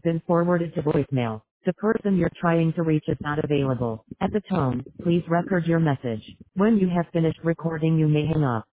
been forwarded to voicemail. The person you're trying to reach is not available. At the tone, please record your message. When you have finished recording, you may hang up.